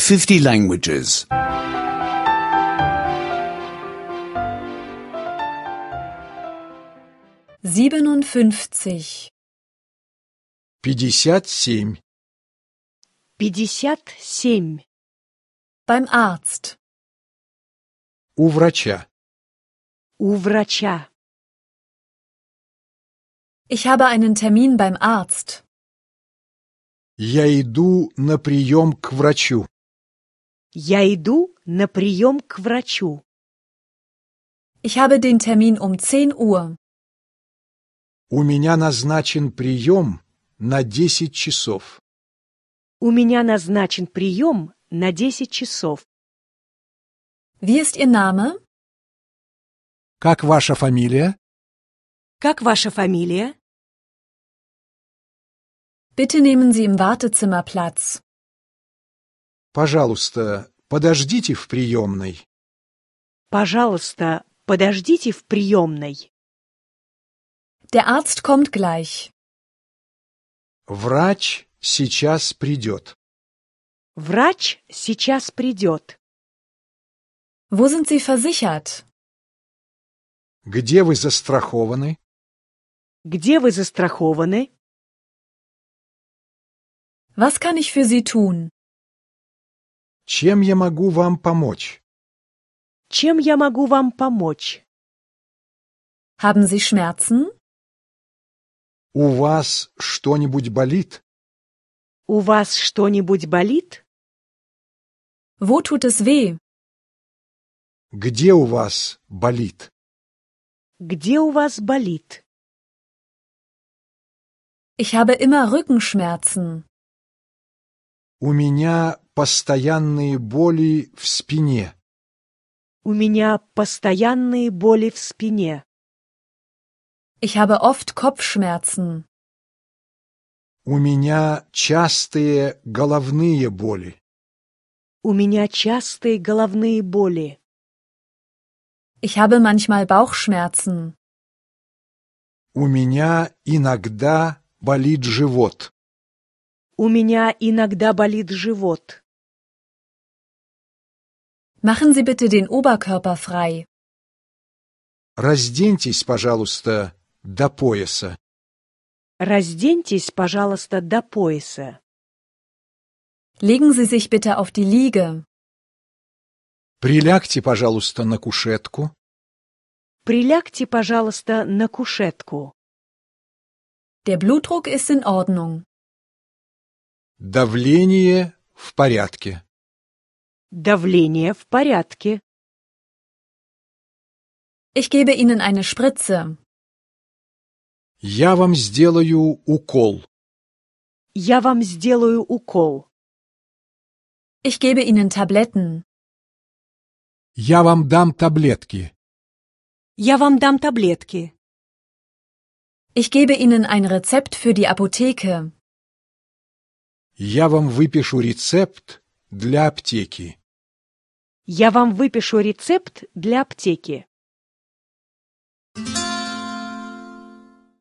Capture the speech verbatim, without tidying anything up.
fifty languages. siebenundfünfzig. пятьдесят семь. пятьдесят семь. Beim Arzt. У врача. У врача. Ich habe einen Termin beim Arzt. Я иду на прием к врачу. Я иду на прием к врачу. Ich habe den Termin um zehn Uhr. У меня назначен прием на десять часов. У меня назначен прием на десять часов. Wie ist Ihr Name? Как ваша фамилия? Как ваша фамилия? Bitte nehmen Sie im Wartezimmer Platz. Пожалуйста, подождите в приемной. Пожалуйста, подождите в приемной. Der Arzt kommt gleich. Врач сейчас придет. Врач сейчас придет. Wo sind Sie versichert? Где вы застрахованы? Где вы застрахованы? Was kann ich für Sie tun? Чем я могу вам помочь? Чем я могу вам помочь? Haben Sie Schmerzen? У вас что-нибудь болит? У вас что-нибудь болит? Wo tut es weh? Где у вас болит? Где у вас болит? Ich habe immer Rückenschmerzen. У меня постоянные боли в спине. У меня постоянные боли в спине. Ich habe oft Kopfschmerzen. У меня частые головные боли. У меня частые головные боли. Ich habe manchmal Bauchschmerzen. У меня иногда болит живот. У меня иногда болит живот. Machen Sie bitte den Oberkörper frei. Разденьтесь, пожалуйста, до пояса. Разденьтесь, пожалуйста, до пояса. Legen Sie sich bitte auf die Liege. Прилягте, пожалуйста, на кушетку. Прилягте, пожалуйста, на кушетку. Der Blutdruck ist in Ordnung. Давление в порядке. Давление в порядке. Ich gebe Ihnen eine Spritze. Я вам сделаю укол. Я вам сделаю укол. Ich gebe Ihnen Tabletten. Я вам дам таблетки. Я вам дам таблетки. Ich gebe Ihnen ein Rezept für die Apotheke. Я вам выпишу рецепт для аптеки. Я вам выпишу рецепт для аптеки.